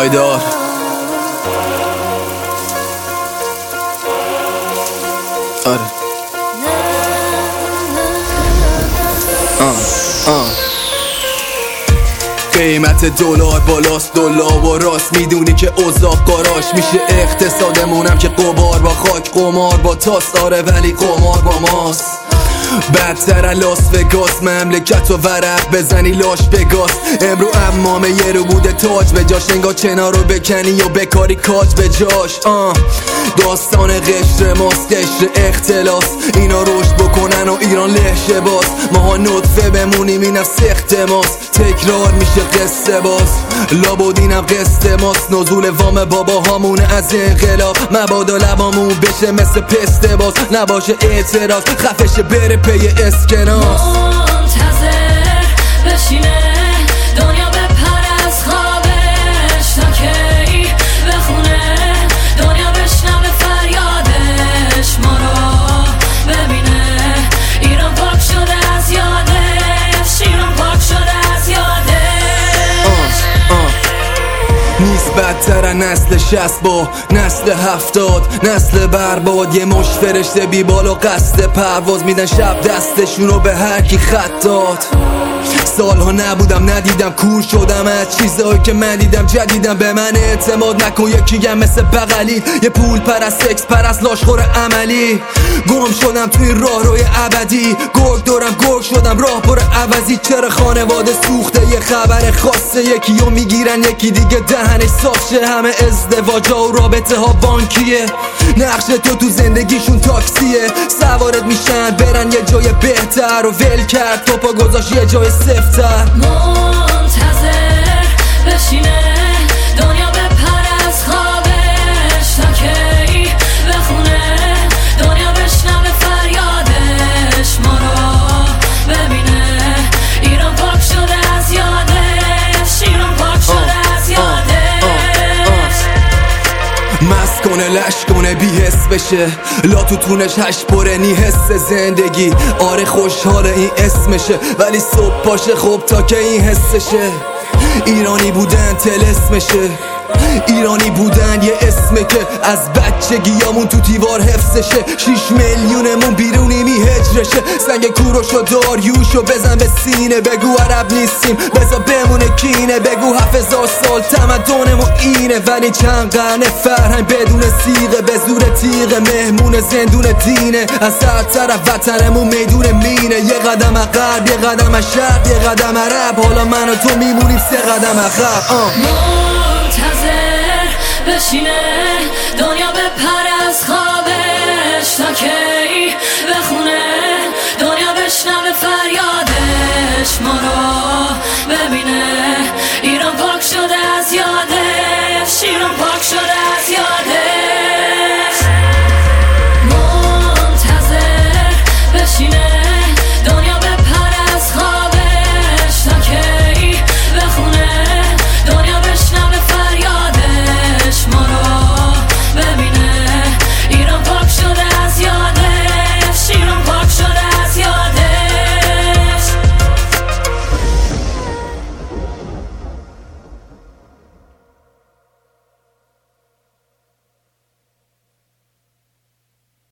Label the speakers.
Speaker 1: پایدار. آره قیمت دلار بالاست، دلار و راست میدونی که اوضاع قاراش میشه. اقتصادمونم که قمار با خاک، قمار با تاس، آره ولی قمار با ماست. بدتر لاس وگاس، مملکت و ورق بزنی لاش بگاس. امرو امامه یه رو بوده تاج به جاش، انگار چنا رو بکنی و بکاری کاج به جاش. داستان قشر ماست، قشر اختلاس، اینا رشد بکنن و ایران لهشه باز. ماها نطفه بمونیم اینم سخت ماست، تکرار میشه قصه باز. لابدینم قصه ماست، نزول وام بابا هامونه از انقلاب. مبادا لبامون بشه مثل پسته باز، نباشه اعتراض خفش بره پی اسکناس.
Speaker 2: منتظر بشینه دنیا بپر از خوابش، تا کی بخونه دنیا بشنوه فریادش. ما رو ببینه ایران پاک شده از یادش، ایران پاک شده از یادش.
Speaker 1: نیست بدتر نسل 60 با نسل 70، نسل برباد. یه مش فرشته بی بال و قصد پرواز، میدن شب دستشونو به هر کی خط داد. سالها نبودم ندیدم، کور شدم از چیزهایی که من دیدم. جدیدم به من اعتماد نکن، یکیم مثل بغلی، یه پول پرست سکس پرست لاشخور عملی. گم شدم توی راه روی ابدی، گرگ دارم گرگ شدم راه پر عوضی. چرا خانواده سوخته یه خبر خاصه، یکی رو میگیرن یکی دیگه دهنش صاف شه. همه ازدواجا و رابطه ها بانکیه، نقش تو زندگیشون تاکسیه. سوارت میشن برن یه جای بهتر و ول کرد توپا گذاشت یه جای سفتر.
Speaker 2: منتظر بشینه دنیا بپر از خوابش، تا کی بخونه دنیا بشنوه فریادش. ما رو ببینه ایران پاک شده از یادش، ایران پاک شده از یادش.
Speaker 1: مست کنه لش کنه بی حس بشه، لا تو تونش هش پره نی حس زندگی. آره خوشحاله این اسمشه، ولی صبح پاشه خوب تا که این حسشه. ایرانی بودن طلسمشه، ایرانی بودن یه اسمه که از بچگیامون تو دیوار حفظشه. 6 میلیونمون بیرونیمی هجرشه، سنگ کوروشو داریوشو بزن به سینه. بگو عرب نیستیم بزا بمونه کینه، بگو 7000 سال تمدنمون اینه. ولی چند قرن فرهنگ بدون سیغه، به زور تیغه مهمون زندون دینه. از هر طرف وطنمون میدون مینه، یه قدم عقب یه قدم شرق یه قدم عرب. حالا من و تو میمونیم 3 قدم عقب.
Speaker 2: منتظر بشینه دنیا بپر از خوابش، تا کی بخونه دنیا بشنوه فریادش. ما رو ببینه ایران پاک شده از یادش، ایران پاک شده از یادش.